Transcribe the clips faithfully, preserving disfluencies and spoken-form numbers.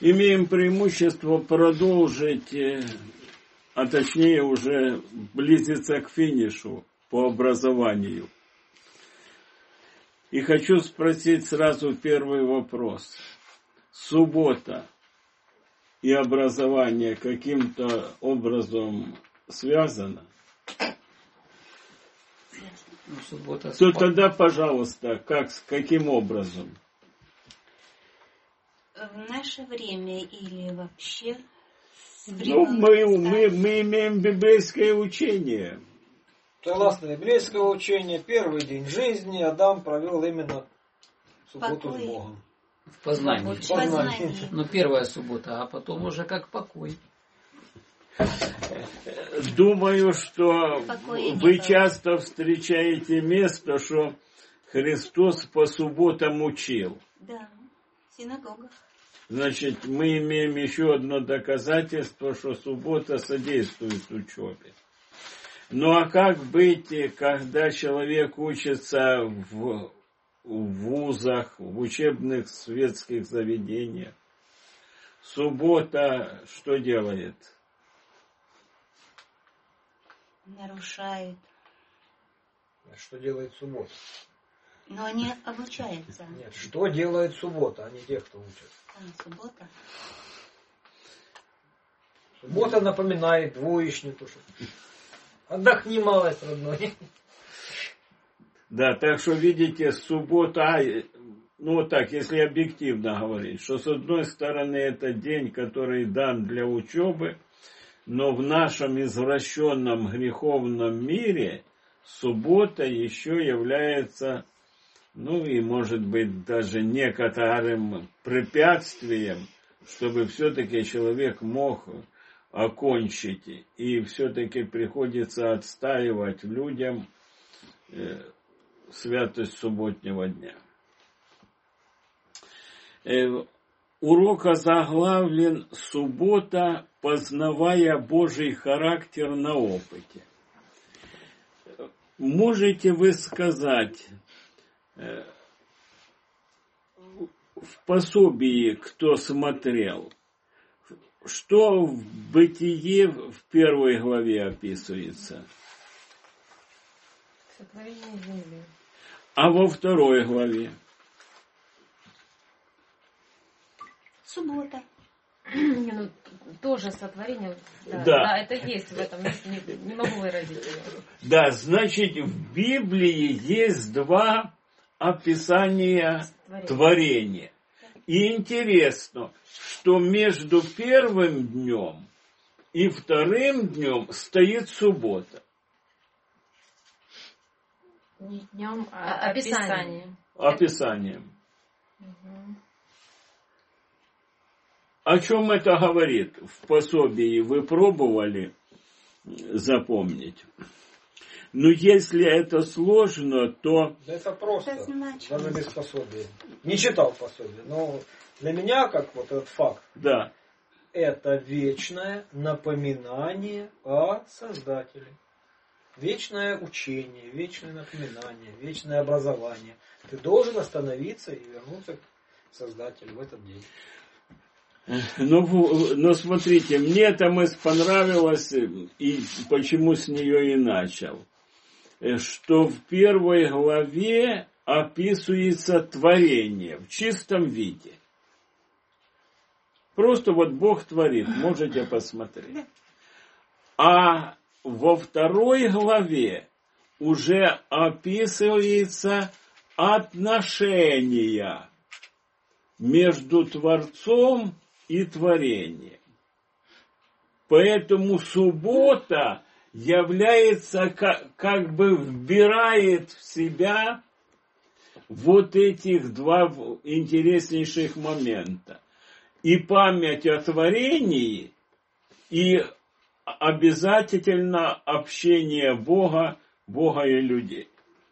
имеем преимущество продолжить, а точнее уже близиться к финишу по образованию. И хочу спросить сразу первый вопрос. Суббота и образование каким-то образом связано? Ну, суббота, То тогда, пожалуйста, как, каким образом? В наше время или вообще? Ну, мы, мы, мы имеем библейское учение. Согласно библейского учения, первый день жизни Адам провел именно в субботу Покой. с Богом. в познании. В познании. Ну, первая суббота, а потом уже как покой. Думаю, что Покоя не вы было. часто встречаете место, что Христос по субботам учил. Да, в синагогах. Значит, мы имеем еще одно доказательство, что суббота содействует учебе. Ну а как быть, когда человек учится в, в вузах, в учебных светских заведениях? Суббота что делает? Нарушают. Что делает суббота? Но они обучаются. Нет, что делает суббота, а не те, кто учат. А, суббота. Суббота напоминает двоечнику, что отдохни, малость, родной. Да, так что видите, суббота, ну вот так, если объективно говорить, что с одной стороны это день, который дан для учебы, но в нашем извращенном греховном мире суббота еще является, ну и может быть даже некоторым препятствием, чтобы все-таки человек мог окончить. И все-таки приходится отстаивать людям святость субботнего дня. Урок озаглавлен «Суббота, познавая Божий характер на опыте». Можете вы сказать, в пособии, кто смотрел, что в Бытие в первой главе описывается? Сотворение земли. А во второй главе? Суббота. Не, ну, тоже сотворение. Да, Да. да, это есть в этом. Не, не могу выразить ее. Да, значит, в Библии есть два описания Творение. творения. И интересно, что между первым днем и вторым днем стоит суббота. Не днем, а А- описание. Описанием. Угу. О чем это говорит в пособии? Вы пробовали запомнить? Но если это сложно, то... Да это просто, Это значит. даже без пособия. Не читал пособие, но для меня, как вот этот факт, Да. это вечное напоминание о Создателе. Вечное учение, вечное напоминание, вечное образование. Ты должен остановиться и вернуться к Создателю в этот день. Но, но смотрите, мне эта мысль понравилась, и почему с нее и начал. Что в первой главе описывается творение в чистом виде. Просто вот Бог творит, можете посмотреть. А во второй главе уже описывается отношения между Творцом и творением. Поэтому суббота является, как, как бы вбирает в себя вот этих два интереснейших момента. И память о творении, и обязательно общение Бога, Бога и людей.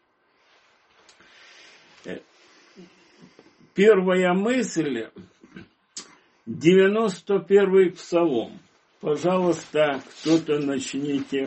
Первая мысль, девяносто первый псалом. Пожалуйста, кто-то начните,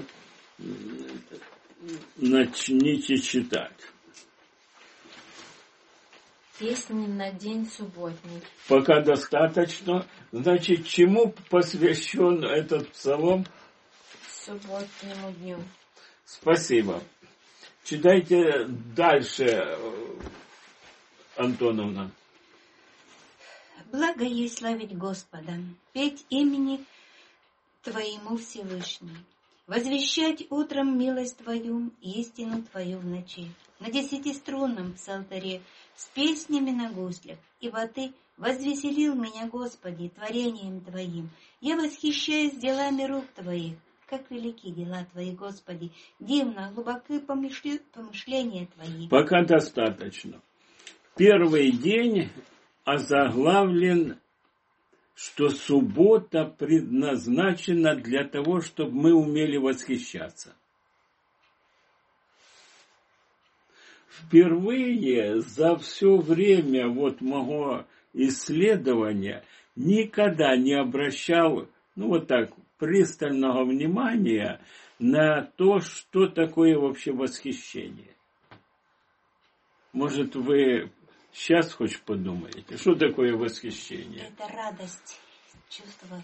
начните читать. Песни на день субботний. Пока достаточно. Значит, чему посвящен этот псалом? Субботнему дню. Спасибо. Читайте дальше, Антоновна. Благо есть славить Господа, петь имени Твоему Всевышний, возвещать утром милость Твою и истину Твою в ночи, на десятиструнном псалтаре с песнями на гуслях, ибо Ты возвеселил меня, Господи, творением Твоим. Я восхищаюсь делами рук Твоих. Как велики дела Твои, Господи, дивно, глубоки помышли... помышления Твои. Пока достаточно. Первый день озаглавлен, что суббота предназначена для того, чтобы мы умели восхищаться. Впервые за все время вот моего исследования никогда не обращал, ну вот так, пристального внимания на то, что такое вообще восхищение. Может, вы сейчас хоть подумаете, что такое восхищение? Это радость, чувство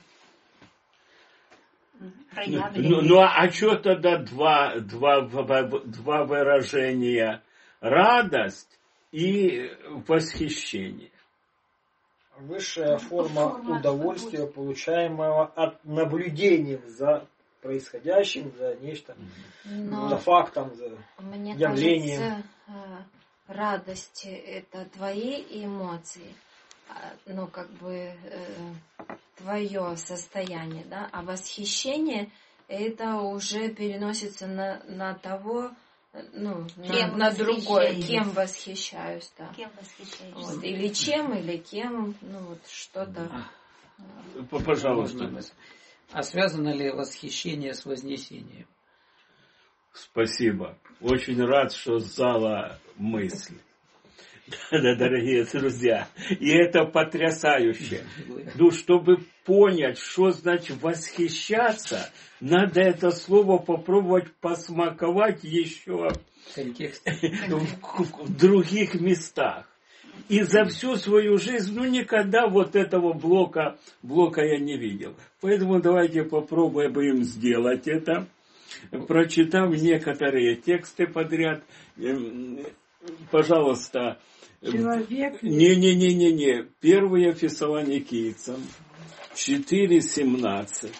Ну, проявленное. ну а что тогда два, два, два выражения? Радость и восхищение. Высшая форма Форма удовольствия, получаемого от наблюдения за происходящим, за нечто, Но за фактом, за мне явлением. кажется, э, радость — это твои эмоции, а, ну, как бы э, твое состояние, да, а восхищение — это уже переносится на, на того, ну, Кем на, на другое, восхищаетесь? кем восхищаюсь, да. Кем восхищаешься? Вот, или чем, или кем, ну, вот что-то. П- Пожалуйста. Можно мысль? А связано ли восхищение с вознесением? Спасибо. Очень рад, что зала мысль. Да, дорогие друзья. И это потрясающе. Ну, чтобы понять, что значит восхищаться, надо это слово попробовать посмаковать еще Контекст. в, в других местах. И за всю свою жизнь, ну, никогда вот этого блока, блока я не видел. Поэтому давайте попробуем им сделать это, прочитав некоторые тексты подряд. Пожалуйста. Человек... Не-не-не-не-не. Первое Фессалоникийцам четыре семнадцать.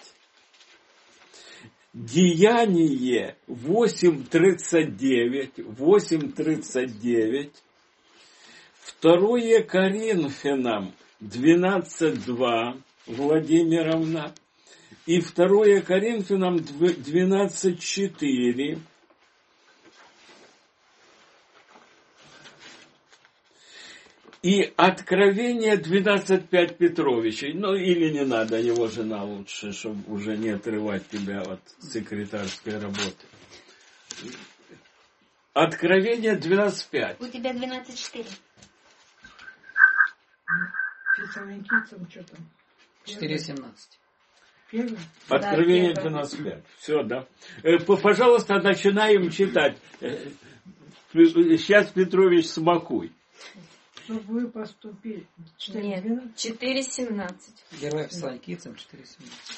Деяние восемь тридцать девять. восемь тридцать девять. Второе Коринфянам двенадцать два. Владимировна. И второе Коринфянам двенадцать четыре. И Откровение двенадцать пять Петровичей. Ну, или не надо, его жена лучше, чтобы уже не отрывать тебя от секретарской работы. Откровение двенадцать пять. У тебя двенадцать четыре. Фессалоникийцам что там? четыре семнадцать. Первый? Откровение Да, двенадцать пять. Все, да. Э, Пожалуйста, начинаем читать. Э, Сейчас, Петрович, смакуй. Чтобы вы поступили. четыре Нет, двенадцать? четыре семнадцать. Первое Фессалоникийцам четыре семнадцать.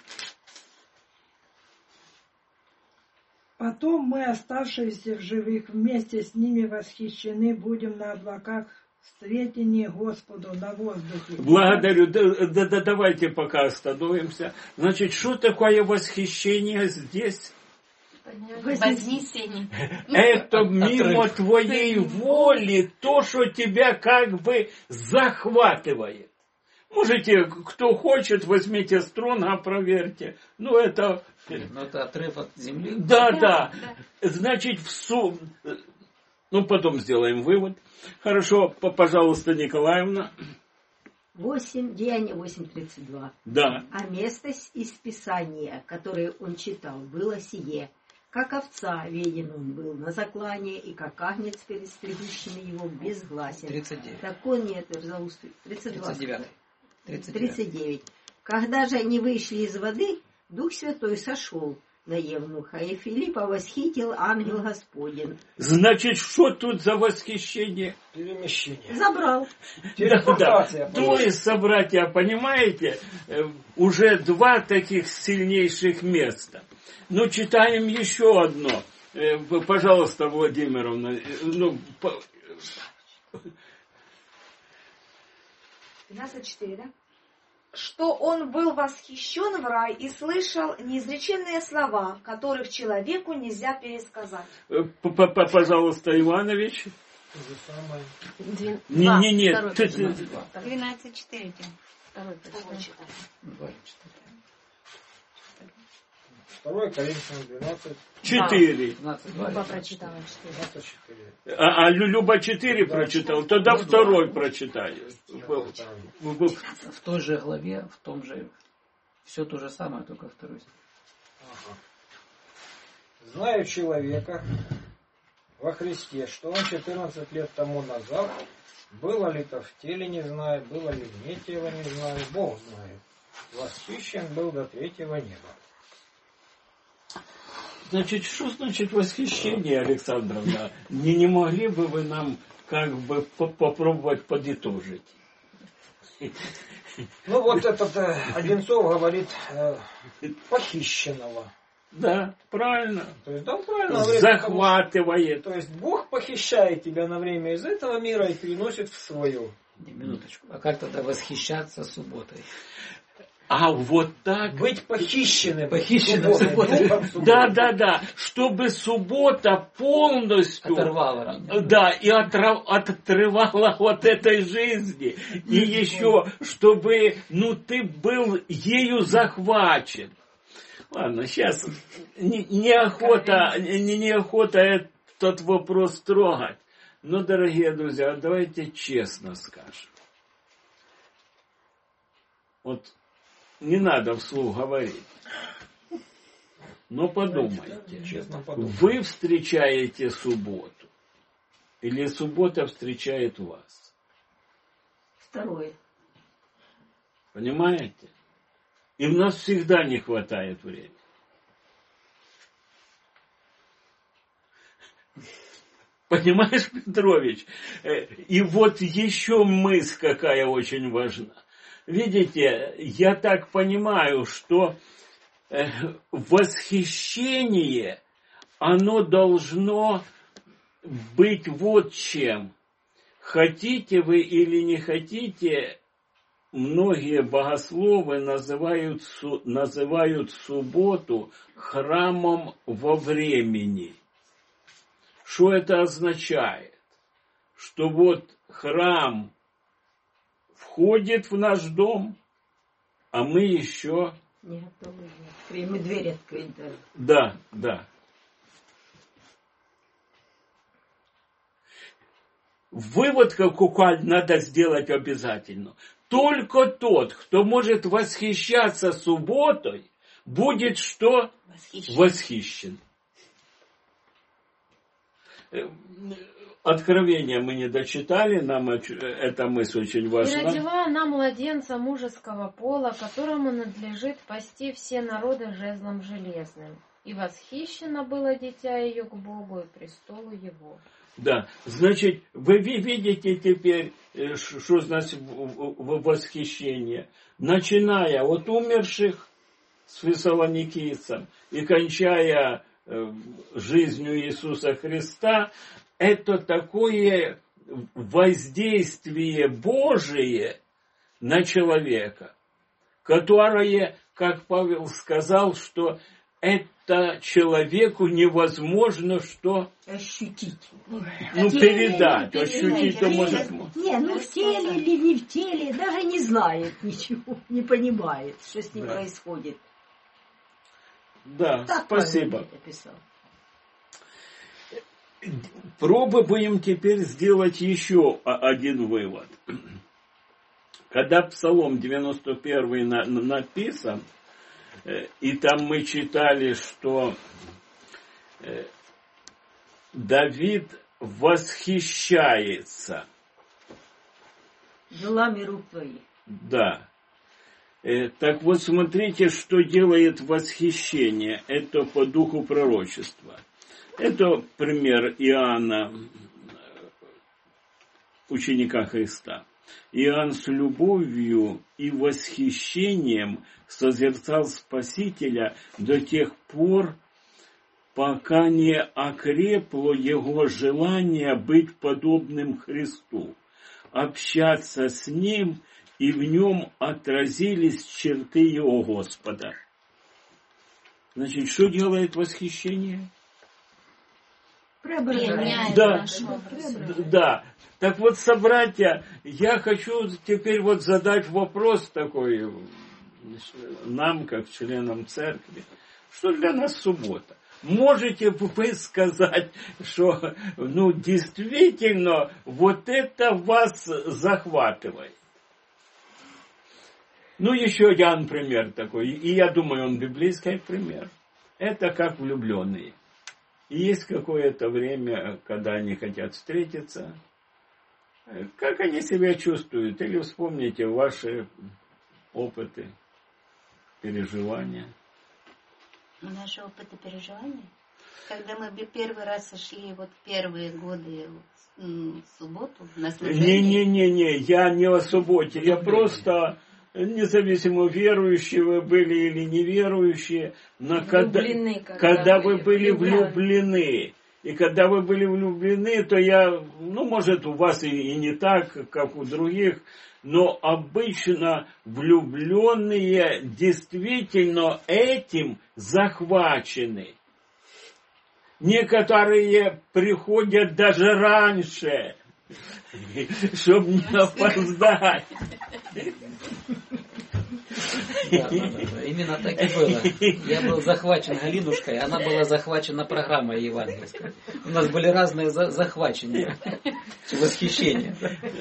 Потом мы, оставшиеся в живых, вместе с ними восхищены будем на облаках в сведении Господу на воздухе. Благодарю. Да, да, да, давайте пока остановимся. Значит, что такое восхищение здесь? Вознесение. Это мимо твоей воли то, что тебя как бы захватывает. Можете, кто хочет, возьмите струна, проверьте. Ну, это... Ну, это отрыв от земли. Да, да. Да, Значит, в сум... Ну, потом сделаем вывод. Хорошо, п- пожалуйста, Николаевна. восемь, Деяние восемь тридцать два. Да. А место из Писания, которое он читал, было сие. Как овца веден он был на заклание, и как агнец перед стригущими его безгласен. тридцать девять. Так он не отверзал уст. тридцать два. тридцать девять. тридцать девять. тридцать девять. Когда же они вышли из воды, Дух Святой сошел, на евнуха, и Филиппа восхитил ангел Господень. Значит, что тут за восхищение? Перемещение. Забрал. Телепортация. Да. То есть, собратья, понимаете, уже два таких сильнейших места. Ну, читаем еще одно. Пожалуйста, Владимировна. Ну, по... двенадцать четыре, да? Что он был восхищен в рай и слышал неизреченные слова, которых человеку нельзя пересказать. Пожалуйста, Иванович. Не-не-не. двенадцать четыре. Второй Коринфянам двенадцать. Четыре. Люба прочитала четыре. А, а Люба четыре прочитал, тогда второй прочитай. В той же главе, в том же, все то же самое, только второй. Ага. Знаю человека во Христе, что он четырнадцать лет тому назад, было ли то в теле, не знаю, было ли вне тела, не знаю, Бог знает. Восхищен был до третьего неба. Значит, что значит восхищение, Александровна? Не, не могли бы вы нам как бы попробовать подытожить? Ну вот этот э, Одинцов говорит э, похищенного. Да, правильно. То есть, да, правильно говорит, захватывает. То есть Бог похищает тебя на время из этого мира и переносит в свое. Минуточку. А как тогда восхищаться субботой? А вот так. Быть похищенным. Похищенным субботой. Да, да, да. Чтобы суббота полностью оторвала. Да, и отрав, отрывала от этой жизни. И еще, чтобы, ну, ты был ею захвачен. Ладно, сейчас не, неохота, не, неохота этот вопрос трогать. Но, дорогие друзья, давайте честно скажем. Вот не надо вслух говорить. Но подумайте. Честно подумайте. Вы встречаете субботу. Или суббота встречает вас? Второе. Понимаете? И у нас всегда не хватает времени. Понимаешь, Петрович? И вот еще мысль какая очень важна. Видите, я так понимаю, что восхищение, оно должно быть вот чем. Хотите вы или не хотите, многие богословы называют, называют субботу храмом во времени. Что это означает? Что вот храм входит в наш дом, а мы еще... Не готовы. Мы дверь открыты. Да, да. Вывод какой надо сделать обязательно. Только тот, кто может восхищаться субботой, будет что? Восхищен. Восхищен. Откровения мы не дочитали, нам эта мысль очень важна. И родила она младенца мужеского пола, которому надлежит пасти все народы жезлом железным. И восхищено было дитя ее к Богу и престолу его. Да, значит, вы видите теперь, что значит восхищение. Начиная от умерших с фессалоникийцем и кончая жизнью Иисуса Христа, это такое воздействие Божие на человека, которое, как Павел сказал, что это человеку невозможно что? Ощутить. Ну, передать. Ощутить-то может... Не, ну в теле или не в теле, даже не знает ничего, не понимает, что с ним да. происходит. Да, так спасибо. Пробуем теперь сделать еще один вывод. Когда Псалом девяносто первый написан, и там мы читали, что Давид восхищается делами рук твоих. Да. Так вот, смотрите, что делает восхищение. Это по духу пророчества. Это пример Иоанна, ученика Христа. Иоанн с любовью и восхищением созерцал Спасителя до тех пор, пока не окрепло его желание быть подобным Христу, общаться с Ним, и в нем отразились черты Его Господа. Значит, что делает восхищение? Преображение. Да, да. Так вот, собратья, я хочу теперь вот задать вопрос такой нам, как членам церкви. Что для нас суббота? Можете вы сказать, что ну, действительно вот это вас захватывает? Ну, еще один пример такой, и я думаю, он библейский пример. Это как влюбленные. И есть какое-то время, когда они хотят встретиться. Как они себя чувствуют? Или вспомните ваши опыты, переживания. Наши опыты переживания? Когда мы первый раз сошли вот первые годы в субботу на служение? Не-не-не, я не о субботе, я просто... Независимо, верующие вы были или неверующие, но когда, когда, когда вы были влюблены, и когда вы были влюблены, то я, ну, может, у вас и, и не так, как у других, но обычно влюбленные действительно этим захвачены. Некоторые приходят даже раньше, чтобы не опоздать. Да, да, да. Именно так и было. Я был захвачен Галинушкой, она была захвачена программой евангельской. У нас были разные за- захвачения, восхищения.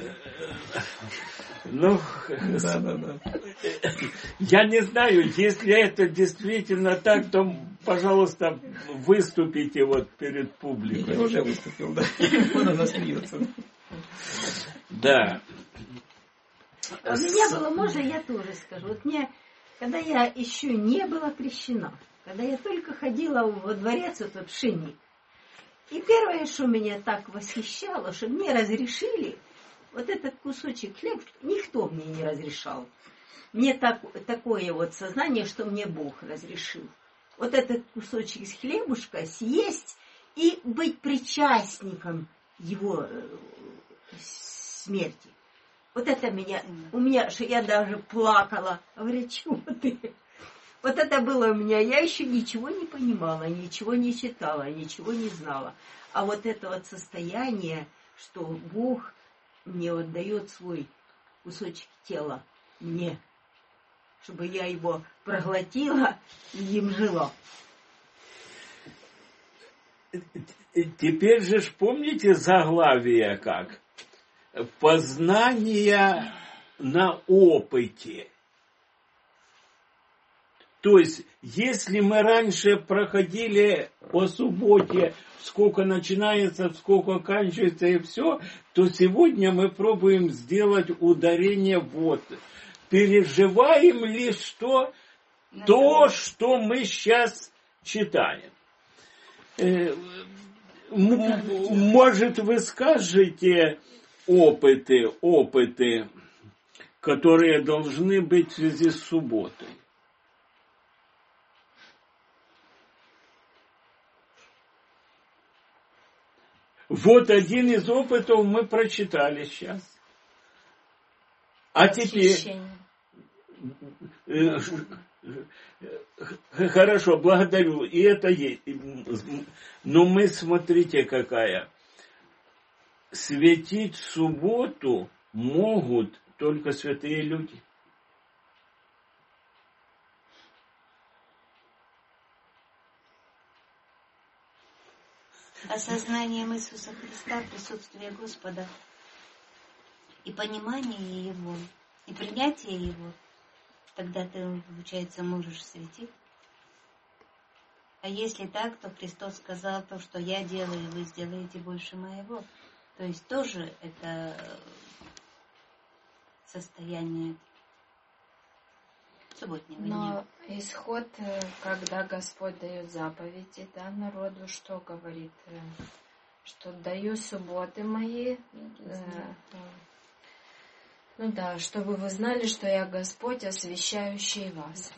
Ну, да, да, да. Я не знаю, если это действительно так, то, пожалуйста, выступите вот перед публикой. Я уже выступил, да. Он она смеется. Да. А у меня было, можно я тоже скажу. Вот мне, когда я еще не была крещена, когда я только ходила во дворец этот Шинник, и первое, что меня так восхищало, что мне разрешили вот этот кусочек хлеба, никто мне не разрешал. Мне так, такое вот сознание, что мне Бог разрешил. Вот этот кусочек хлебушка съесть и быть причастником его смерти. Вот это меня, у меня, что я даже плакала. Говорю, чего ты? Вот это было у меня. Я еще ничего не понимала, ничего не читала, ничего не знала. А вот это вот состояние, что Бог мне вот дает свой кусочек тела мне, чтобы я его проглотила и им жила. Теперь же ж помните заглавие как? Познание на опыте. То есть, если мы раньше проходили по субботе, сколько начинается, сколько кончается и все, то сегодня мы пробуем сделать ударение вот. Переживаем ли что? То, что мы сейчас читаем. Может, вы скажете опыты, опыты, которые должны быть в связи с субботой? Вот один из опытов мы прочитали сейчас. А теперь... Хорошо, благодарю. И это есть. Но мы, смотрите, какая. Светить субботу могут только святые люди. Осознанием Иисуса Христа, присутствие Господа и понимание Его, и принятие Его, тогда ты, получается, можешь светить. А если так, то Христос сказал то, что я делаю, вы сделаете больше моего. То есть тоже это состояние. субботнего дня. Но исход, когда Господь дает заповеди, да, народу, что говорит? Что даю субботы мои, э, ну да, чтобы вы знали, что я Господь, освящающий вас.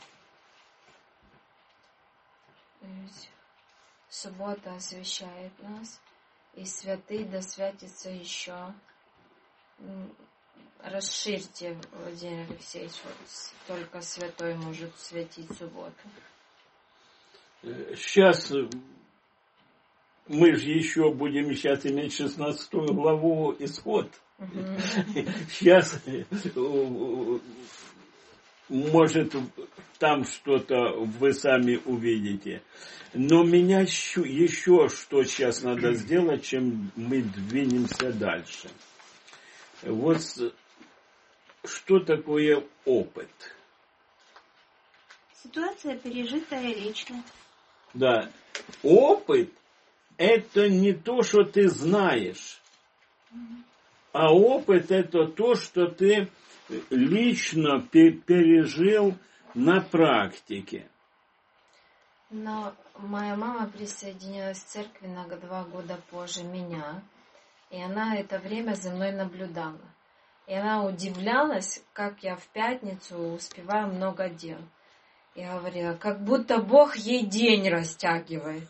То есть суббота освящает нас, и святый да святится еще. Расширьте, Владимир Алексеевич, вот только святой может святить субботу. Сейчас мы же еще будем сейчас иметь шестнадцатую главу Исход. Сейчас, может, там что-то вы сами увидите. Но меня еще, еще что сейчас надо сделать, чем мы двинемся дальше. Вот что такое опыт? Ситуация, пережитая лично. Да. Опыт – это не то, что ты знаешь. А опыт – это то, что ты лично пережил на практике. Но моя мама присоединилась к церкви на два года позже меня. И она это время за мной наблюдала. И она удивлялась, как я в пятницу успеваю много дел. И говорила, как будто Бог ей день растягивает.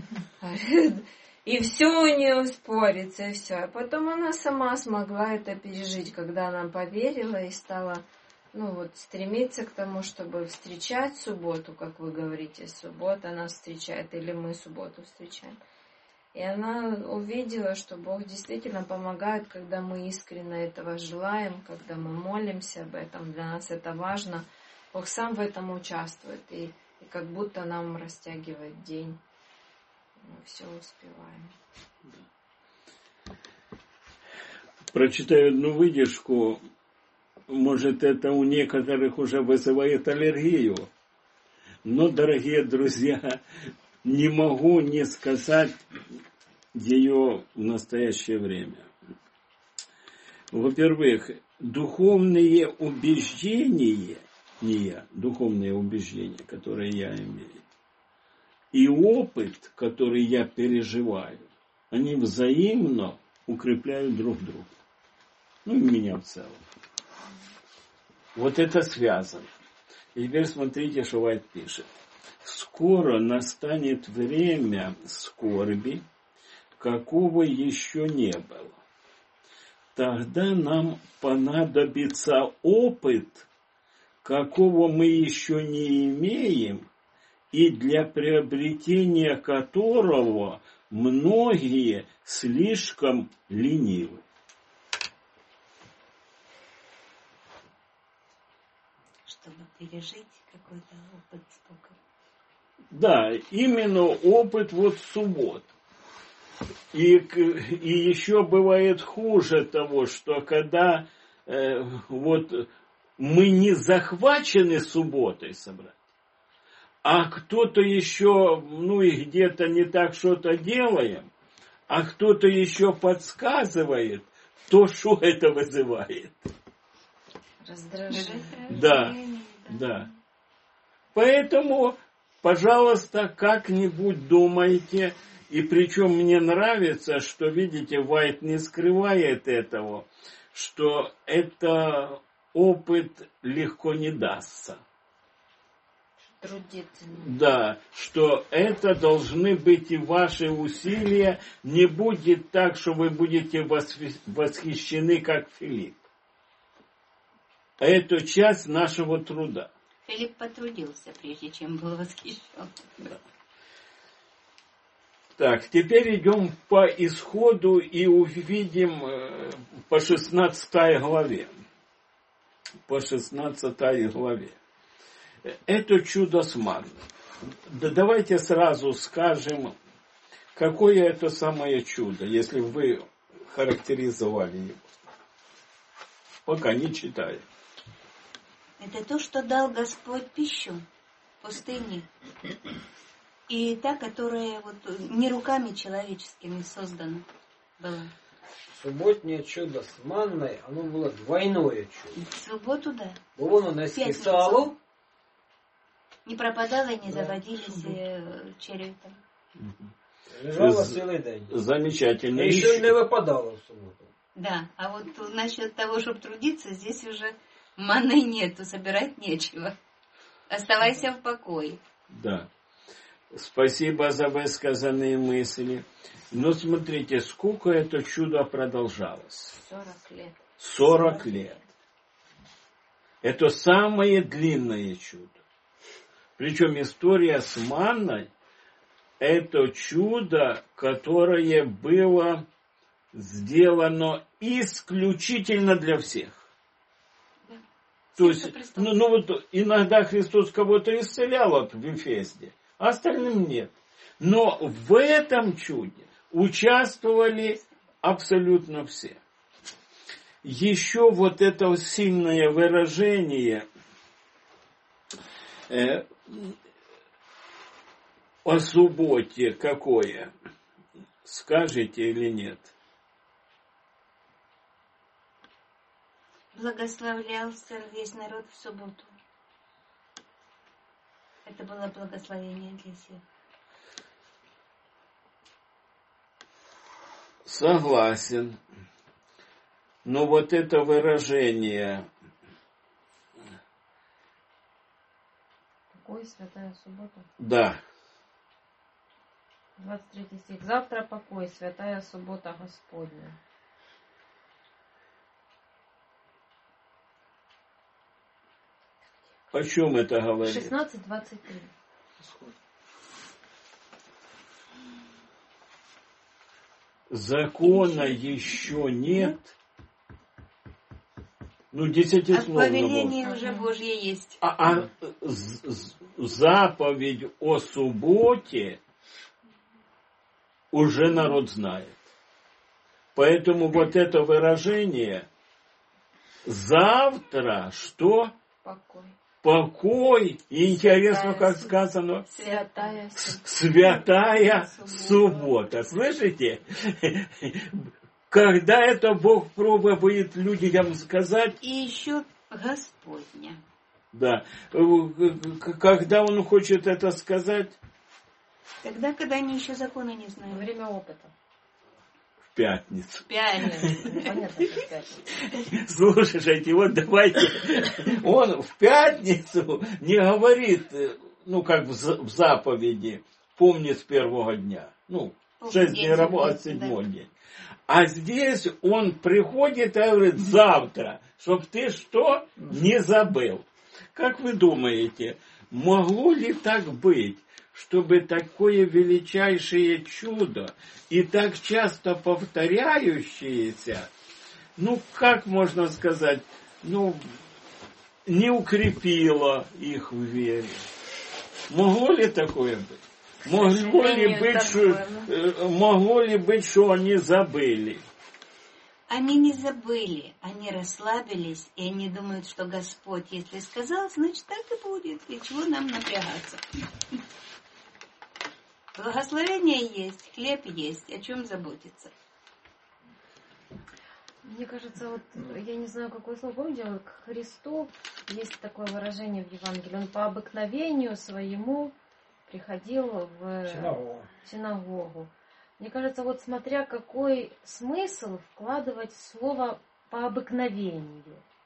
И все у нее спорится, и все. А потом она сама смогла это пережить, когда она поверила и стала, ну вот, стремиться к тому, чтобы встречать субботу, как вы говорите, суббота нас встречает, или мы субботу встречаем. И она увидела, что Бог действительно помогает, когда мы искренне этого желаем, когда мы молимся об этом, для нас это важно. Бог сам в этом участвует, и, и как будто нам растягивает день. Мы все успеваем. Прочитаю одну выдержку. Может, это у некоторых уже вызывает аллергию. Но, дорогие друзья, не могу не сказать ее в настоящее время. Во-первых, духовные убеждения, не я, духовные убеждения, которые я имею, и опыт, который я переживаю, они взаимно укрепляют друг друга. Ну и меня в целом. Вот это связано. И теперь смотрите, что Вайт пишет. Скоро настанет время скорби, какого еще не было. Тогда нам понадобится опыт, какого мы еще не имеем, и для приобретения которого многие слишком ленивы. Чтобы пережить какой-то опыт столько. Да, именно опыт вот суббот. И, и еще бывает хуже того, что когда э, вот мы не захвачены субботой собрать, а кто-то еще, ну и где-то не так что-то делаем, а кто-то еще подсказывает, то что это вызывает? Раздражение. Да, да. Поэтому, пожалуйста, как-нибудь думайте. И причем мне нравится, что, видите, Вайт не скрывает этого, что это опыт легко не дастся. Трудиться. Да, что это должны быть и ваши усилия. Не будет так, что вы будете восхищены, как Филипп. Это часть нашего труда. Филипп потрудился, прежде чем был восхищен. Да. Так, теперь идем по исходу и увидим по шестнадцатой главе. По шестнадцатой главе. Это чудо с манной. Да давайте сразу скажем, какое это самое чудо, если вы характеризовали его. Пока не читаю. Это то, что дал Господь пищу в пустыне. И та, которая вот не руками человеческими создана была. Субботнее чудо с манной, оно было двойное чудо. В субботу, да. Воно наскисало, Не пропадало и не заводились э, черепом. Лежала целый день. Замечательно. И еще и не выпадала в субботу. Да, а вот насчет того, чтобы трудиться, здесь уже маны нету, собирать нечего. Оставайся в покое. Да. Спасибо за высказанные мысли. Но смотрите, сколько это чудо продолжалось? сорок лет. сорок лет. Это самое длинное чудо. Причем история с манной – это чудо, которое было сделано исключительно для всех. Да. То есть, ну, ну вот иногда Христос кого-то исцелял вот в Ефесде, а остальным нет. Но в этом чуде участвовали абсолютно все. Еще вот это сильное выражение э, о субботе какое? Скажете или нет? Благословлялся весь народ в субботу. Это было благословение для всех. Согласен. Но вот это выражение... Покой, святая суббота. Да. двадцать третий стих. Завтра покой, святая суббота Господня. О чем это говорит? шестнадцать двадцать три. Закона еще нет. Ну, десятисловно. А повеление уже Божье есть. А, а заповедь о субботе уже народ знает. Поэтому вот это выражение завтра что? Покой. Покой. И интересно, Святая как суббота. сказано. Святая суббота. Святая суббота. Слышите? Когда это Бог пробует людям сказать. И еще Господня. Да. Когда Он хочет это сказать. Тогда, когда они еще закона не знают. Время опыта. В пятницу. В пятницу. Понятно, что в пятницу. Слушайте, вот давайте. Он в пятницу не говорит, ну как в заповеди, помни с первого дня. Ну, шесть дней работы, а седьмой день. А здесь он приходит и говорит, завтра, чтоб ты что? Не забыл. Как вы думаете, могло ли так быть, чтобы такое величайшее чудо и так часто повторяющееся, ну, как можно сказать, ну, не укрепило их в вере? Могло ли такое быть? Могло ли быть, что, могло ли быть, что они забыли? Они не забыли, они расслабились, и они думают, что Господь, если сказал, значит так и будет, и чего нам напрягаться? Благословение есть, хлеб есть, о чем заботиться? Мне кажется, вот, я не знаю, какое слово, помните, вот к Христу есть такое выражение в Евангелии, он по обыкновению своему приходил в Синагогу. синагогу. Мне кажется, вот смотря какой смысл вкладывать в слово по обыкновению.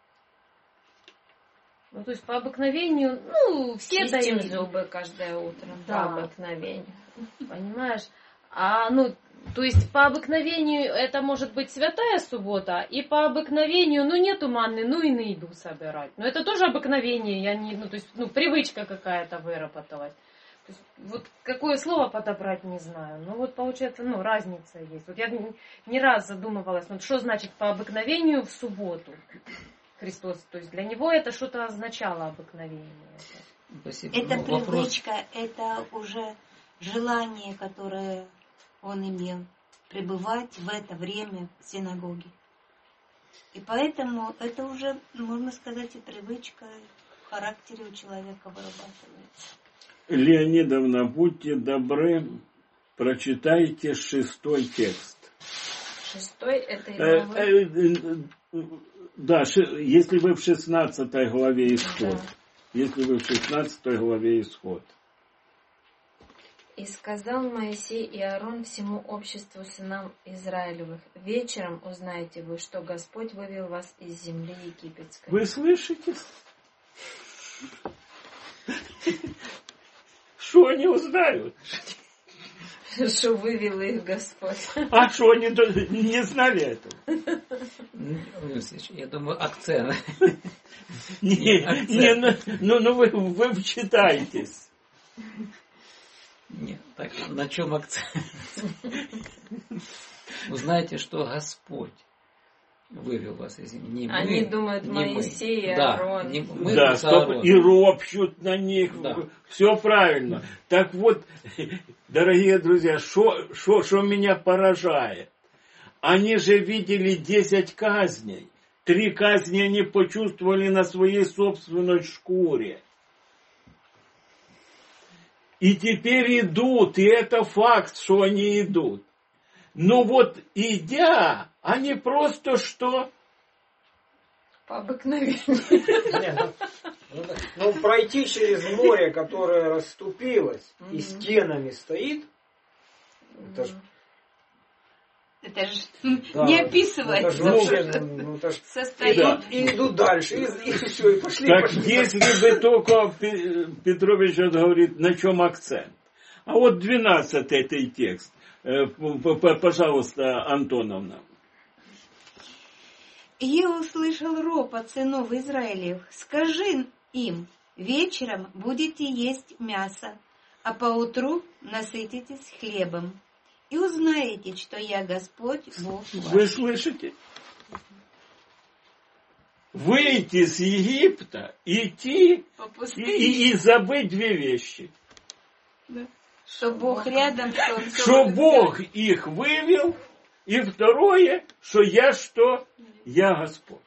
Ну, то есть по обыкновению, ну, все Чистим дают зубы каждое утро. Да. По обыкновению. Понимаешь? А, ну, то есть по обыкновению это может быть святая суббота, и по обыкновению, ну, нету манны, ну, и на еду собирать. Но это тоже обыкновение, я не, ну, то есть, ну, привычка какая-то выработалась. То есть, вот какое слово подобрать, не знаю. Ну, вот получается, ну, разница есть. Вот я не раз задумывалась, ну, что значит по обыкновению в субботу Христос. То есть для него это что-то означало обыкновение. Спасибо. Это Ну, вопрос... привычка, это уже желание, которое он имел, пребывать в это время в синагоге. И поэтому это уже, можно сказать, и привычка в характере у человека вырабатывается. Леонидовна, будьте добры, прочитайте шестой текст. Шестой это Э, его э, э, Да, ши- если вы в шестнадцатой главе Исход. если вы в шестнадцатой главе Исход. И сказал Моисей и Аарон всему обществу сынам Израилевых: вечером узнаете вы, что Господь вывел вас из земли египетской. Вы слышите? Что они узнают? Что вывел их Господь. А что они не знали этого? Я думаю, акцент. Не, не, ну, ну, ну вы, вы вчитаетесь. Нет, так на чем акцент? Вы знаете, что Господь вывел вас из земли. Не Они мы, думают, не Моисей и да, Аарон. Не, мы да, с стоп, Аароном. и ропщут на них. Да. Все правильно. Так вот, дорогие друзья, что меня поражает? Они же видели десять казней. Три казни они почувствовали на своей собственной шкуре. И теперь идут, и это факт, что они идут. Но вот идя, они просто что? По обыкновению. Нет, ну, ну, пройти через море, которое расступилось и стенами стоит, это ж... Это же Да, не описывать. это ж вообще, ну, ну, это ж... Состояние. И, и идут дальше, и, и все, и пошли, Так пошли. если бы только Петрович говорит, на чем акцент. А вот двенадцатый этот текст. Пожалуйста, Антоновна. Я услышал ропот сынов Израилев. Скажи им, вечером будете есть мясо, а поутру насытитесь хлебом. И узнаете, что я Господь Бог ваш. Вы слышите? Выйти с Египта, идти По и, пустыне, и, и забыть две вещи. да. Что Бог рядом, что Он всё Что будет Бог их вывел, и второе, что я что? Я Господь.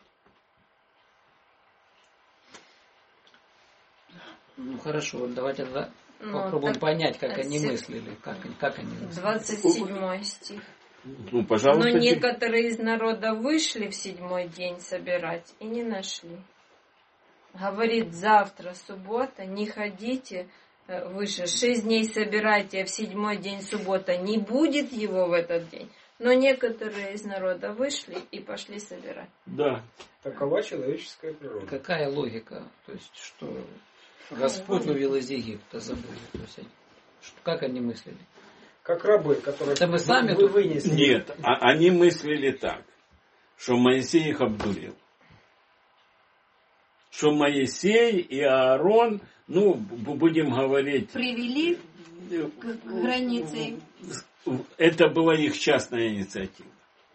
Ну хорошо, давайте да, Ну, попробуем так, понять, как а они се- мыслили. Как, как они мыслили. двадцать седьмой стих. Ну, пожалуйста. Но теперь. некоторые из народа вышли в седьмой день собирать и не нашли. Говорит, завтра суббота, не ходите э, выше. Шесть дней собирайте, а в седьмой день суббота не будет его в этот день. Но некоторые из народа вышли и пошли собирать. Да. Такова человеческая природа. Какая логика? То есть, что Господь вывел из Египта, забыли. То есть, они- что, как они мыслили? Как рабы, которые Это мы сами вы тут- вынесли. Нет, а они мыслили так, что Моисей их обдурил. Что Моисей и Аарон, ну, б- будем говорить, привели к границе. это была их частная инициатива.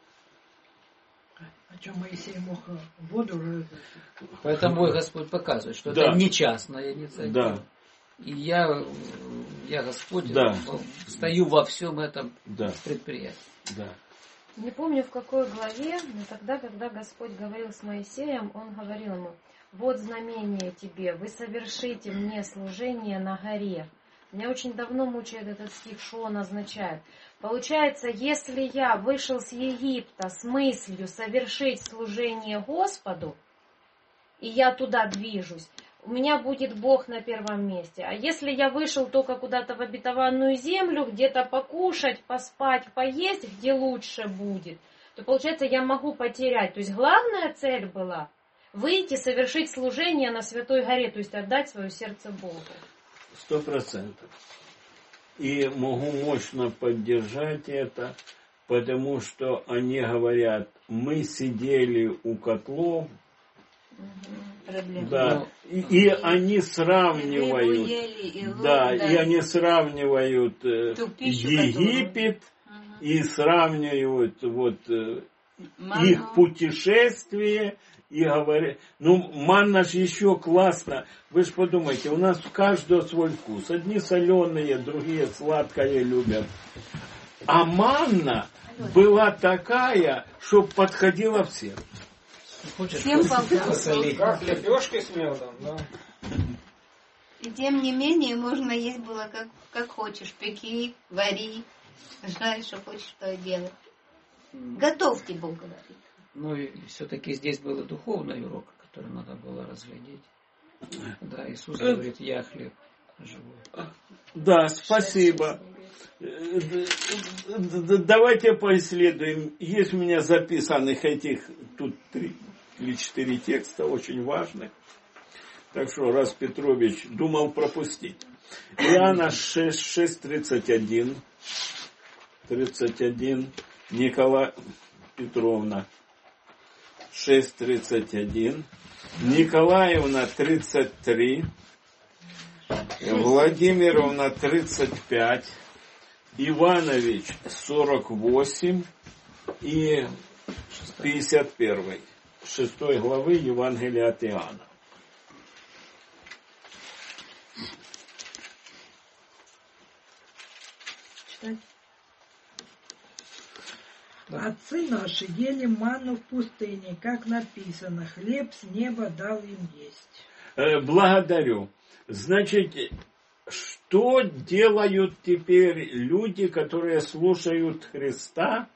О чем Моисей мог воду уже... Поэтому мой Господь показывает, что Да. это не частная инициатива. Да, И я, я Господь, Да. стою во всем этом да, предприятии. да. Не помню в какой главе, но тогда, когда Господь говорил с Моисеем, Он говорил ему: вот знамение тебе, вы совершите мне служение на горе. Меня очень давно мучает этот стих, что он означает. Получается, если я вышел с Египта с мыслью совершить служение Господу, и я туда движусь, у меня будет Бог на первом месте. А если я вышел только куда-то в обетованную землю, где-то покушать, поспать, поесть, где лучше будет, то получается, я могу потерять. То есть главная цель была выйти, совершить служение на Святой горе, то есть отдать свое сердце Богу. Сто процентов. И могу мощно поддержать это, потому что они говорят, мы сидели у котлов, Проблема. да, и, и они сравнивают, Рыбу ели, и лук, да, да. и они сравнивают э, Ту пищу, Египет Ага. и сравнивают вот э, Манну. их путешествие и говорят, ну манна же еще классно. Вы же подумайте, у нас у каждого свой вкус. Одни соленые, другие сладкое любят. А манна была такая, что подходила всем. Хочешь, Всем по посоли? Как лепешки с медом, да. И тем не менее, можно есть было как, как хочешь. Пеки, вари, жарь, что хочешь, что и делай. Готовьте, Бог говорит. Ну и все-таки здесь был и духовный урок, который надо было разглядеть. Да, Иисус говорит, я хлеб живой. Да, спасибо. Давайте поисследуем. Есть у меня записанных этих тут три или четыре текста, очень важных. Так что, раз Петрович думал пропустить. Иоанна шесть, шесть, тридцать один. тридцать один. Николай Петровна шесть, тридцать один. Николаевна тридцать три. Владимировна тридцать пять. Иванович сорок восемь и пятьдесят один. Шестой главы Евангелия от Иоанна. Читать. Отцы наши ели манну в пустыне, как написано, хлеб с неба дал им есть. Э, благодарю. Значит, что делают теперь люди, которые слушают Христа?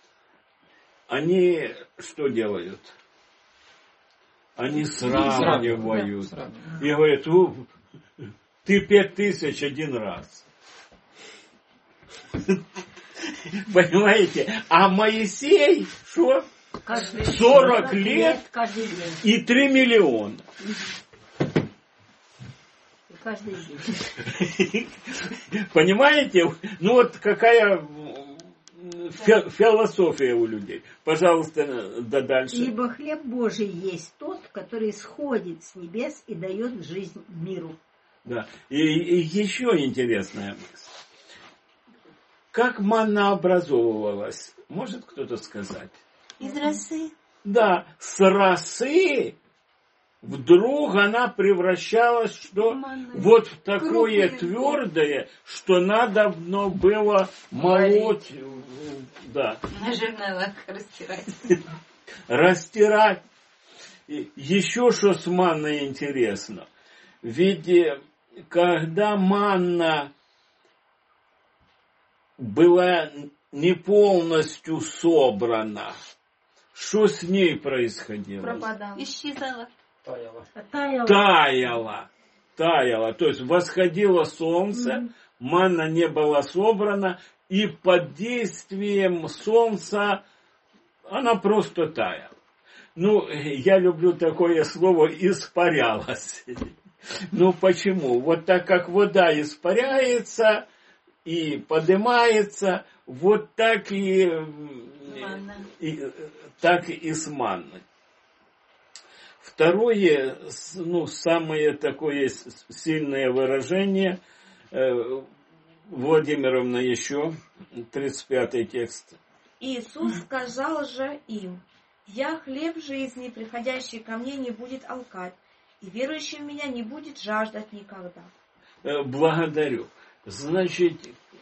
Они что делают? Они сравнивают. Сравнивают. И говорят, у, ты пять тысяч один раз. Понимаете? А Моисей, что? сорок лет каждый день. и три миллиона. Каждый день. Понимаете? Ну вот какая философия у людей. Пожалуйста, да дальше. Ибо хлеб Божий есть тот, который сходит с небес и дает жизнь миру. Да. И, и еще интересная мысль. Как манна образовывалась? Может кто-то сказать? Из росы. Да, с росы вдруг она превращалась что? Манна. Вот в такое Крупные. твердое, что надо было молоть. Да. На жерновах растирать. Растирать. И еще что с манной интересно. Ведь когда манна была не полностью собрана, что с ней происходило? Пропадал. Исчезала. Таяло. Таяла. Таяла. Таяла. То есть восходило солнце, Мгм. манна не была собрана, и под действием солнца она просто таяла. Ну, я люблю такое слово «испарялась». Ну, почему? Вот так как вода испаряется и поднимается, вот так и, Манна. и, так и с манной. Второе, ну, самое такое сильное выражение, Владимировна еще, тридцать пятый текст. Иисус сказал же им: «Я хлеб жизни, приходящий ко мне не будет алкать, и верующий в меня не будет жаждать никогда». Благодарю. Значит,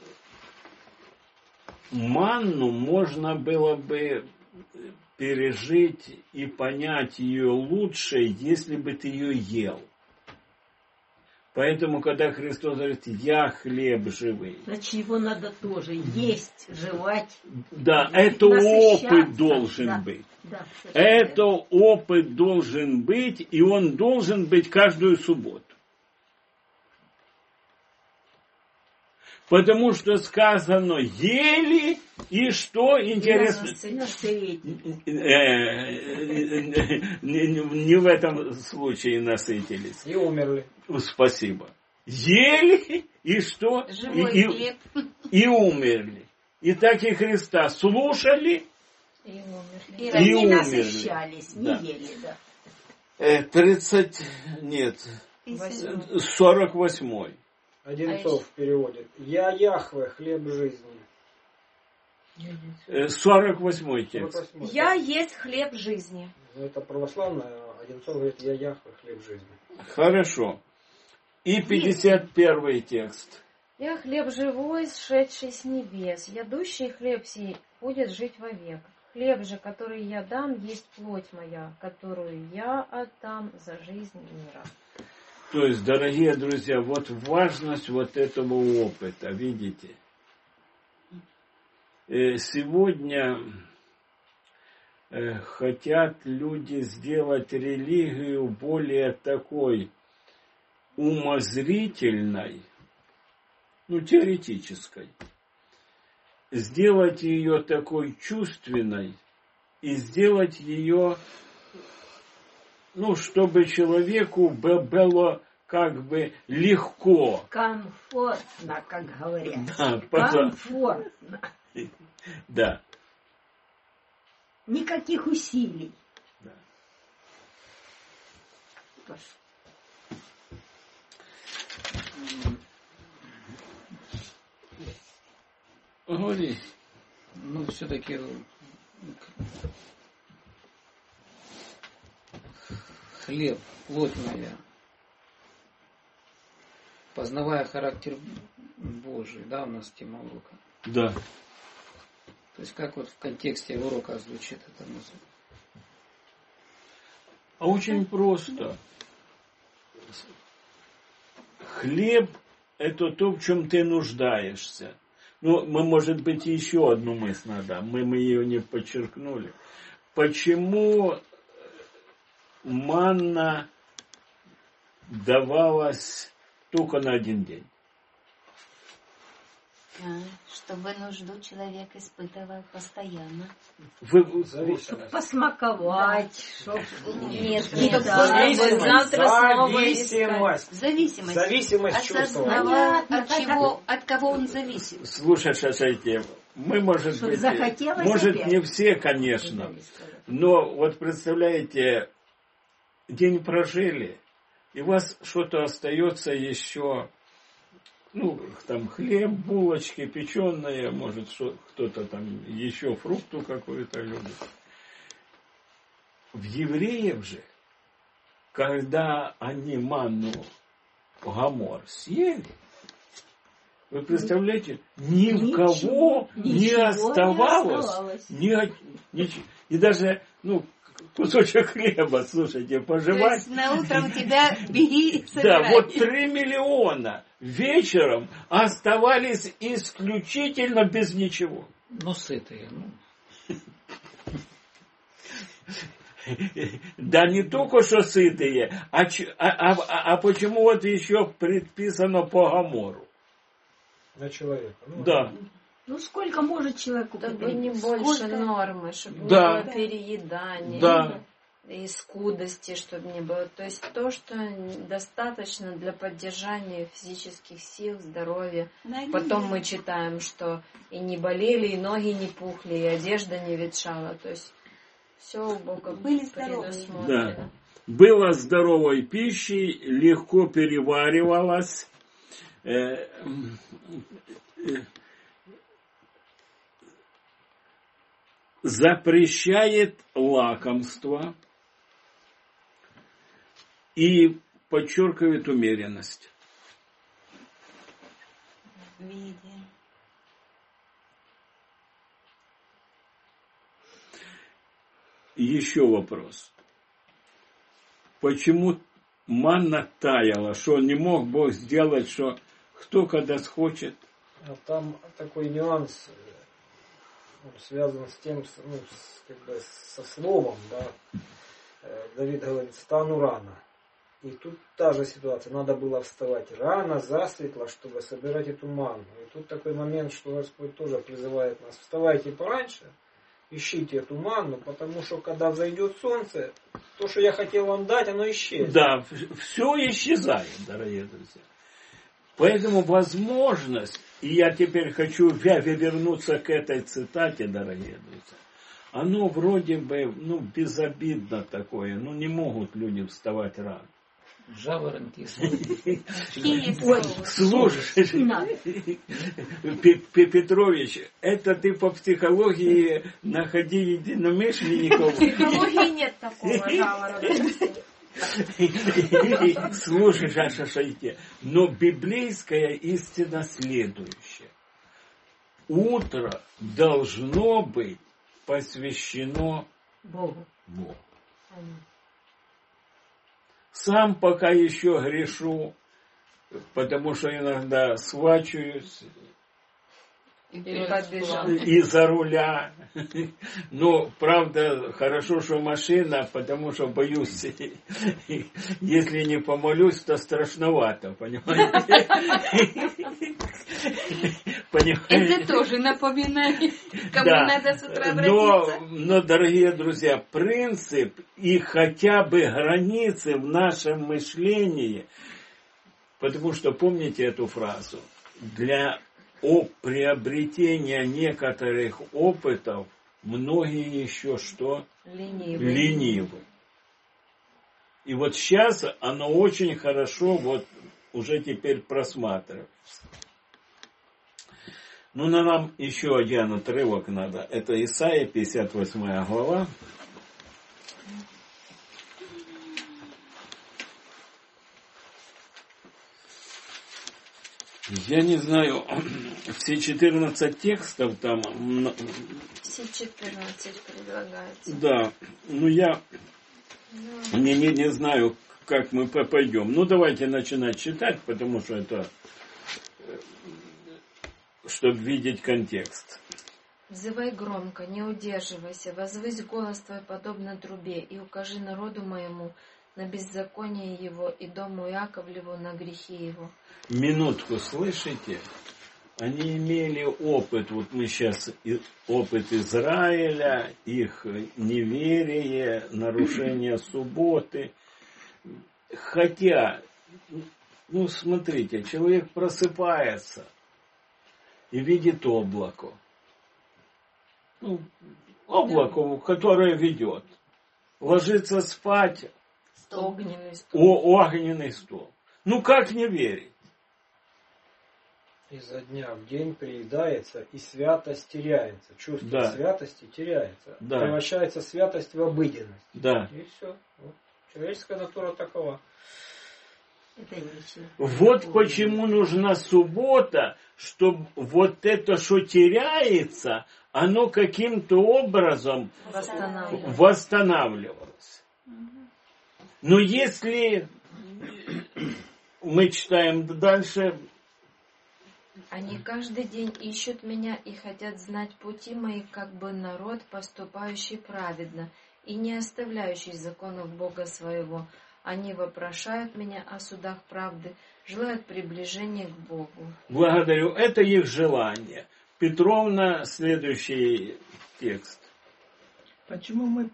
манну можно было бы пережить и понять ее лучше, если бы ты ее ел. Поэтому, когда Христос говорит, я хлеб живый. Значит, его надо тоже есть, жевать. Да, это опыт должен да, быть. Да, Это опыт должен быть, и он должен быть каждую субботу. Потому что сказано, ели, и что интересно? Не в этом случае насытились. И умерли. Спасибо. Ели, и что? Живой и, хлеб. И, и умерли. И так и Христа слушали, И умерли. И и не умерли. насыщались, не Да. ели, да. Э, тридцать, нет, Писано. сорок восьмой. Одинцов переводит. Я Яхве, хлеб жизни. Э, сорок восьмой текст. сорок восьмой. «Я есть хлеб жизни». Ну, это православное, а Одинцов говорит, я Яхве, хлеб жизни. Хорошо. И пятьдесят первый текст. Я хлеб живой, сшедший с небес. Ядущий хлеб сей будет жить вовек. Хлеб же, который я дам, есть плоть моя, которую я отдам за жизнь мира. То есть, дорогие друзья, вот важность вот этого опыта, видите? Сегодня хотят люди сделать религию более такой умозрительной, ну, теоретической, сделать ее такой чувственной и сделать ее, ну, чтобы человеку было как бы легко. Комфортно, как говорят. Да, потом, Комфортно. да. Никаких усилий. Да. Говори. Ну, все-таки хлеб, плотная, познавая характер Божий, да, у нас тема урока. Да. То есть как вот в контексте урока звучит эта мысль? А очень просто. Хлеб – это то, в чем ты нуждаешься. Ну, мы, может быть, еще одну мысль надо. Мы, мы ее не подчеркнули. Почему манна давалась только на один день? А, чтобы нужду человек испытывал постоянно. Вы, Зависимость. Посмаковать, чтоб... Нет, Чтобы зависимость. завтра снова Зависимость. Зависимость. Зависимость чувства. Осознавая, от чего, от кого он зависит. слушай, Шашайте, мы, может Чтоб быть, захотелось может, опять. не все, конечно, но вот представляете, день прожили, и у вас что-то остается еще, ну, там хлеб, булочки, печеные, может, что, кто-то там еще фрукту какую-то любит. В евреев же, когда они манну гамор съели, вы представляете, ни в кого Ничего не не оставалось, оставалось. ни, от- ничего. И даже, ну, кусочек хлеба, слушайте, То пожевать. есть на утро у тебя бери и Да, собирай. вот три миллиона вечером оставались исключительно без ничего. Ну, сытые, ну. Да не только что сытые, а, ч- а, а, а- а почему вот еще предписано по гамору? На человека. Ну, Да, Ну, сколько может человеку Чтобы потребоваться? не больше Сколько? нормы, чтобы Да. не было переедания. да. И скудости, чтобы не было. То есть то, что достаточно для поддержания физических сил, здоровья. Найди. Потом мы читаем, что и не болели, и ноги не пухли, и одежда не ветшала. То есть все у Бога Были здоровы. предусмотрено. Да. Было здоровой пищей, легко переваривалось, э, э, запрещает лакомство и подчеркивает умеренность. В виде. Еще вопрос. Почему манна таяла? Что не мог Бог сделать, что кто когда схочет? А там такой нюанс, он связан с тем, с- ну, с, как бы со словом, да. Э, Давид говорит, встану рано. И тут та же ситуация. Надо было вставать рано, засветло, чтобы собирать эту манну. И тут такой момент, что Господь тоже призывает нас. Вставайте пораньше, ищите эту манну, потому что когда взойдет солнце, то, что я хотел вам дать, оно исчезнет. Да, все исчезает, дорогие друзья. Поэтому возможность, и я теперь хочу вя- вернуться к этой цитате, дорогие друзья, оно вроде бы, ну, безобидно такое, ну, не могут люди вставать рано. Жаворонки. Слушай, Не надо. Пе- Пе- Петрович, это ты по психологии находи единомышленников. В психологии нет такого жаворонка. Слушай, Шаша Шайте, но библейская истина следующая. Утро должно быть посвящено Богу. Богу. Сам пока еще грешу, потому что иногда свачиваюсь, И побежал. И за руля. Но, правда, хорошо, что машина, потому что боюсь, если не помолюсь, то страшновато, понимаете? Понимаете? Это тоже напоминание, кому Да. надо с утра но, обратиться. но, дорогие друзья, принцип и хотя бы границы в нашем мышлении, потому что помните эту фразу, для о приобретения некоторых опытов многие еще что? Ленивый. Ленивы. И вот сейчас оно очень хорошо вот уже теперь просматривается. Ну, на нам еще один отрывок надо. Это Исайя, пятьдесят восьмая глава. Я не знаю, все четырнадцать текстов там... Все четырнадцать предлагается. Да, ну я Да. не, не, не знаю, как мы пойдем. Ну, давайте начинать читать, потому что это... чтобы видеть контекст. Взывай громко, не удерживайся, возвысь голос твой подобно трубе, и укажи народу моему на беззаконие его, и дому Иаковлеву на грехи его. Минутку, слышите? Они имели опыт, вот мы сейчас, опыт Израиля, их неверие, нарушение субботы. Хотя, ну смотрите, человек просыпается и видит облако. Ну, облако, которое ведет. Ложится спать. Огненный стол. О, огненный стол. Ну как не верить? Изо дня в день приедается, и святость теряется. Чувство Да. святости теряется. Да. Превращается святость в обыденность. Да. И все. Вот. Человеческая натура такова. Это ничего. Вот почему нужна суббота, чтобы вот это, что теряется, оно каким-то образом Восстанавливается. восстанавливалось. Но если мы читаем дальше, Они каждый день ищут меня и хотят знать пути мои, как бы народ, поступающий праведно и не оставляющий законов Бога своего. Они вопрошают меня о судах правды, желают приближения к Богу. благодарю, это их желание. Петровна, следующий текст. Почему мы...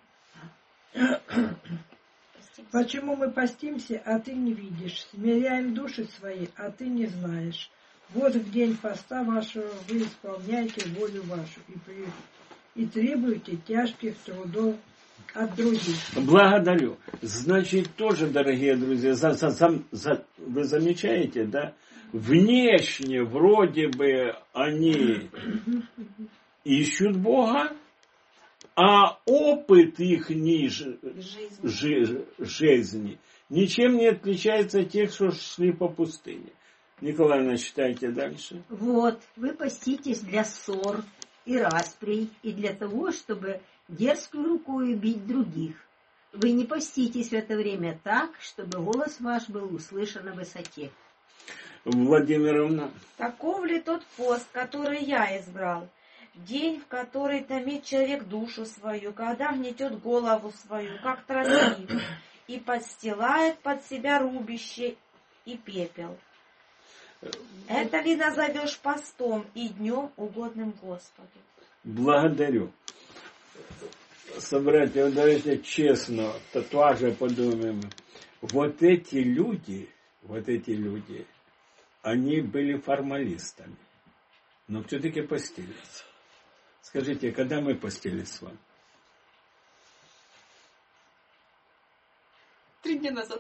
Почему мы постимся, а ты не видишь? Смиряем души свои, а ты не знаешь. Вот в день поста вашего вы исполняете волю вашу и, при... и требуете тяжких трудов от других. Благодарю. Значит, тоже, дорогие друзья, за, за, за, за, вы замечаете, да? Внешне вроде бы они ищут Бога, а опыт их ниже жи- жизни ничем не отличается от тех, что шли по пустыне. Николаевна, читайте дальше. Вот, вы поститесь для ссор и расприй, и для того, чтобы дерзкую рукою бить других. Вы не поститесь в это время так, чтобы голос ваш был услышан на высоте. Владимировна. Таков ли тот пост, который я избрал? День, в который томит человек душу свою, когда гнетет голову свою, как тростник, и подстилает под себя рубище и пепел. Это ли назовешь постом и днем угодным Господу? Благодарю. Собратья, давайте честно, тоже подумаем. Вот эти люди, вот эти люди, они были формалистами, но все-таки постились. Скажите, когда мы постились с вами? Три дня назад.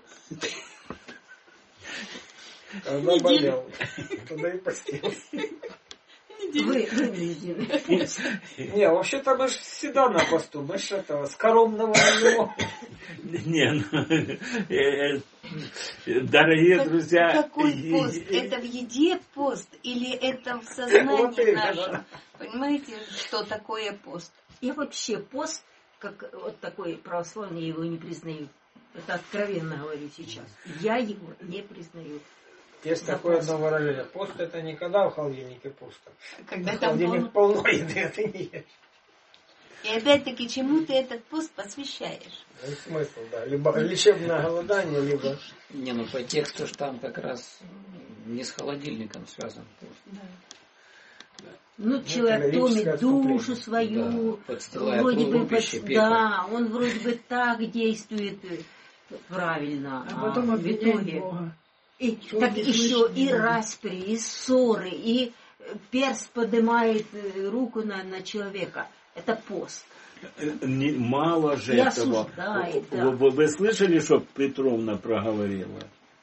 Когда болел, тогда и постился. Вы, вы вынуждены. Не, вообще-то мы же всегда на посту. Мы же этого скоромного не Не, ну, дорогие друзья. Какой пост? Это в еде пост или это в сознании нашем? Понимаете, что такое пост? И вообще пост, как вот такой православный, его не признаю. Это откровенно говорю сейчас. Я его не признаю. Есть такое одно выражение. Пост это не когда в холодильнике пусто. Когда В там холодильнике полно. полно еды, это не есть. И опять-таки, чему ты этот пост посвящаешь? Ну, и смысл, да. Либо лечебное голодание, либо... Не, ну по тексту ж там как раз не с холодильником связан. Да. Ну, это человек лирическое томит душу отступление. свою, Да, подстилая вроде бы, пищи, под- пепел. да, он вроде бы так действует э, правильно, А потом в обвиняет итоге. Бога. И, Что так не еще слышит, не и видит. распри, и ссоры, и э, перст поднимает э, руку на, на человека. Это пост. Не- Мало же И этого. осуждает, да. Вы, вы слышали, что Петровна проговорила?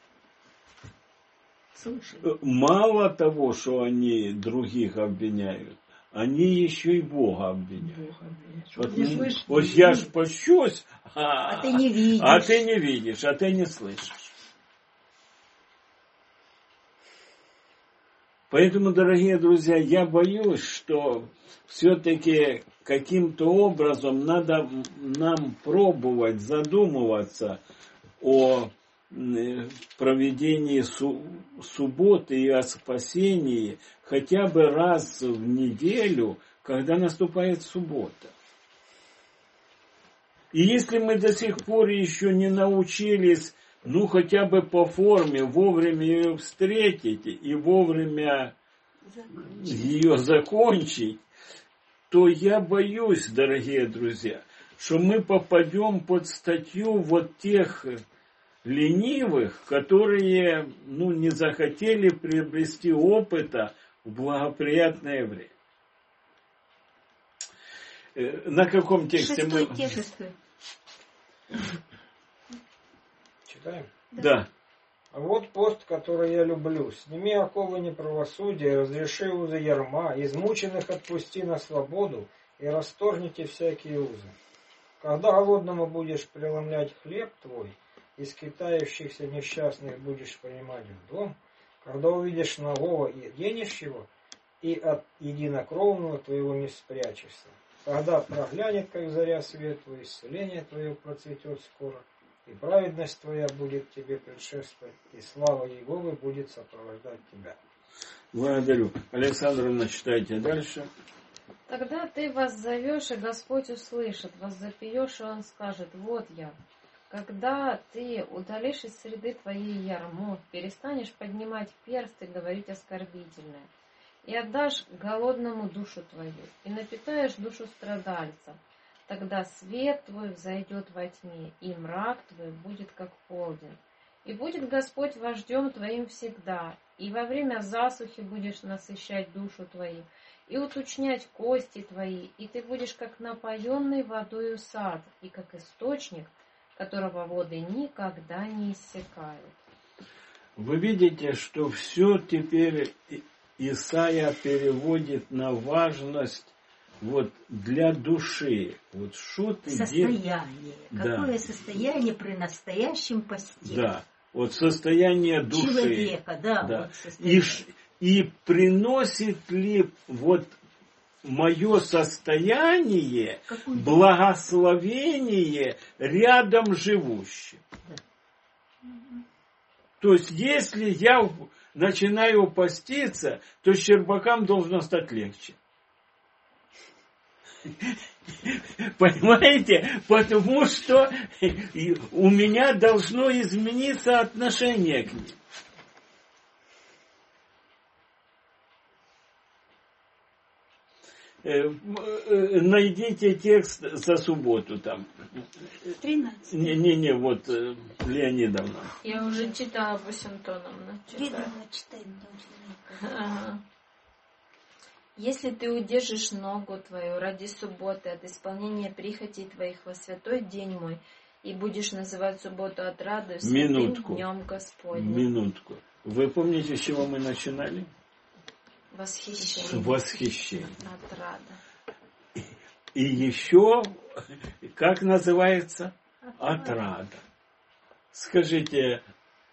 Слушай. Мало того, что они других обвиняют, они еще и Бога обвиняют. Бог обвиняет. Что Вот, не м, слышит, вот не я видит. ж пощусь, а, А ты не видишь. а ты не видишь, а ты не слышишь. Поэтому, дорогие друзья, я боюсь, что все-таки каким-то образом надо нам пробовать задумываться о м, проведении су- субботы и о спасении хотя бы раз в неделю, когда наступает суббота. И если мы до сих пор еще не научились, ну хотя бы по форме, вовремя ее встретить и вовремя ее закончить, то я боюсь, дорогие друзья, что мы попадем под статью вот тех ленивых, которые ну, не захотели приобрести опыта в благоприятное время. Э, На каком тексте Шестой мы... текст. Шестой. Читаем. Да. А вот пост, который я люблю. Сними оковы неправосудия, разреши узы ярма, измученных отпусти на свободу и расторгните всякие узы. Когда голодному будешь преломлять хлеб твой, и скитающихся несчастных будешь принимать в дом, когда увидишь нагого и оденешь и от единокровного твоего не спрячешься. Когда проглянет, как заря свет твой, исцеление твое процветет скоро, и праведность твоя будет тебе предшествовать, и слава Иеговы будет сопровождать тебя. Благодарю. Александровна, читайте дальше. Тогда ты воззовешь, и Господь услышит, воззапьешь, и Он скажет: вот я. Когда ты удалишь из среды твоей ярмо, перестанешь поднимать перст и говорить оскорбительное, и отдашь голодному душу твою, и напитаешь душу страдальца, тогда свет твой взойдет во тьме, и мрак твой будет как полдень. И будет Господь вождем твоим всегда, и во время засухи будешь насыщать душу твою, и уточнять кости твои, и ты будешь как напоенный водою сад, и как источник, которого воды никогда не иссякают. Вы видите, что все теперь Исайя переводит на важность вот для души. Вот что ты Состояние. Да. Какое состояние при настоящем посте? Да. Вот состояние души. Человека, да. Да. Вот состояние. И, ш- и приносит ли вот мое состояние Какую- благословение рядом живущим. То есть, если я начинаю поститься, то щербакам должно стать легче. Понимаете? Потому что у меня должно измениться отношение к ним. Найдите текст за субботу там. тринадцать. Не-не-не, вот э, Леонидовна. Я уже читала Басентоновна. Видно, читаем, должны. Ага. Если ты удержишь ногу твою ради субботы от исполнения прихотей твоих во святой день мой, и будешь называть субботу отрадой святым Минутку. днем Господним. Минутку. Вы помните, с чего мы начинали? С Восхищение. восхищения. Отрада. И еще, как называется? Отрада. Скажите,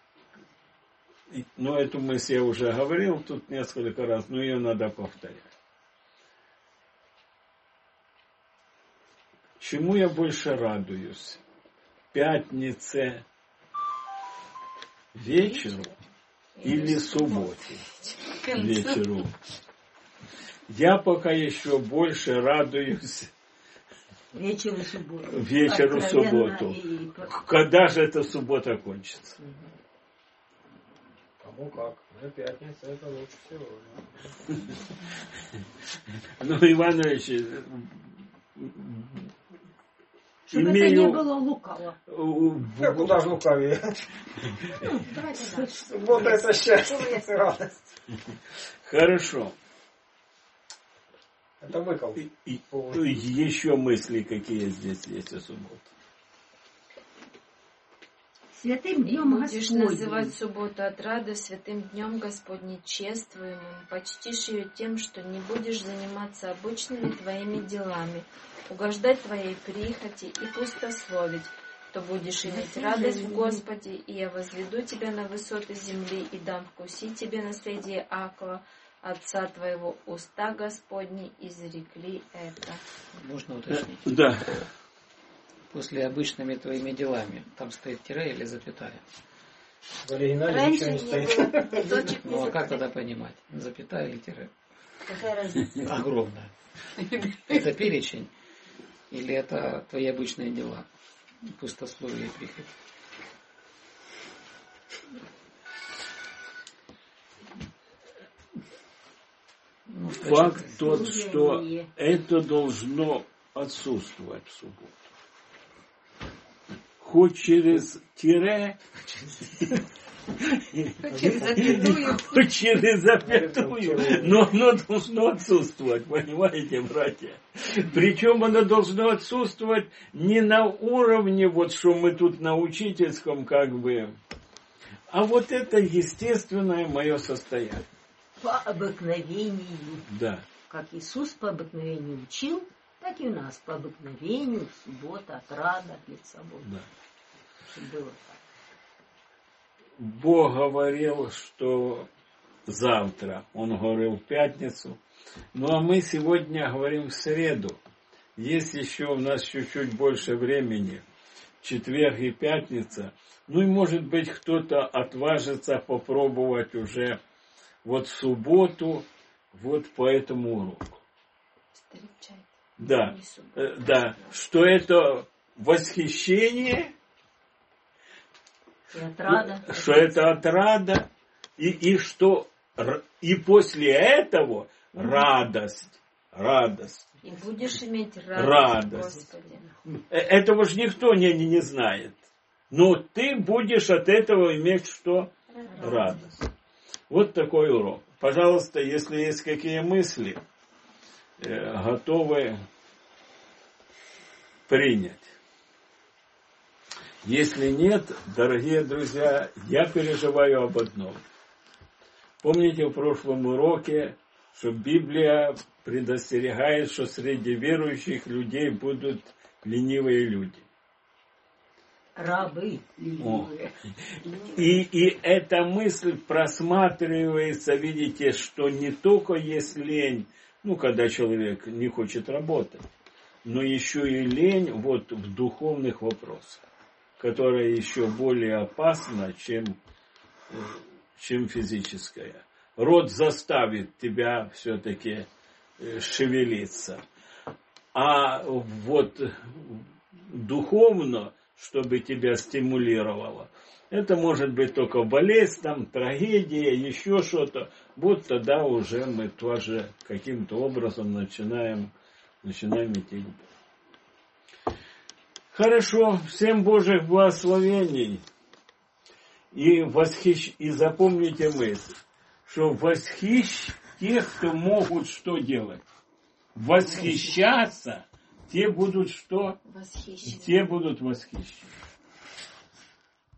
ну эту мысль я уже говорил тут несколько раз, но ее надо повторять. Чему я больше радуюсь? Пятнице вечеру или субботе вечеру. Я пока еще больше радуюсь вечеру субботу. Вечеру субботу. И... Когда же эта суббота кончится? Кому как. На пятницу это лучше всего. Ну, Иванович, чтобы имею... это не было лукаво. Да куда же лукавее? Суббота это счастье, радость. Хорошо. Это выкол. Еще мысли какие здесь есть о субботе? Святым днем будешь Господним. Называть субботу отрады святым днем Господней чествуемым, почтишь ее тем, что не будешь заниматься обычными твоими делами, угождать твоей прихоти и пустословить, то будешь иметь радость в Господе, и я возведу тебя на высоты земли и дам вкусить тебе наследие Акова, отца твоего, уста Господни изрекли это. Можно уточнить? Да. После обычными твоими делами. Там стоит тире или запятая? В оригинале ничего не стоит. Ну а как тогда понимать? Запятая или тире? Какая разница? Огромная. Это перечень? Или это твои обычные дела? Пустословие и прихоть? Ну, факт тот, что это должно отсутствовать в субботу. Хоть через тире, хоть через запятую, но оно должно отсутствовать, понимаете, братья? Причем оно должно отсутствовать не на уровне, вот что мы тут на учительском как бы, а вот это естественное мое состояние. По обыкновению. Да. Как Иисус по обыкновению учил, так и у нас по обыкновению, суббота, отрада перед собой. Да. Чтобы было так. Бог говорил, что завтра, Он говорил в пятницу, ну а мы сегодня говорим в среду. Есть еще у нас чуть-чуть больше времени, четверг и пятница. Ну и может быть кто-то отважится попробовать уже вот в субботу, вот по этому уроку. Да, да, что это восхищение, и отрада. Что это отрада, и, и что и после этого mm-hmm. радость, радость. И будешь иметь радость, радость. Господи. Этого же никто не, не, не знает. Но ты будешь от этого иметь что? Радость. радость. Вот такой урок. Пожалуйста, если есть какие мысли, э, готовы принять. Если нет, дорогие друзья, я переживаю об одном. Помните в прошлом уроке, что Библия предостерегает, что среди верующих людей будут ленивые люди. Рабы ленивые. И, и эта мысль просматривается, видите, что не только есть лень, ну, когда человек не хочет работать, но еще и лень вот в духовных вопросах, которая еще более опасна, чем, чем физическая. Род заставит тебя все-таки шевелиться. А вот духовно, чтобы тебя стимулировало, это может быть только болезнь, там, трагедия, еще что-то. Вот тогда уже мы тоже каким-то образом начинаем, начинаем идти. Хорошо, всем Божьих благословений. И, восхищ... и запомните мысль, что восхищ тех, кто могут что делать? Восхищаться, те будут что? Восхищены. Те будут восхищены.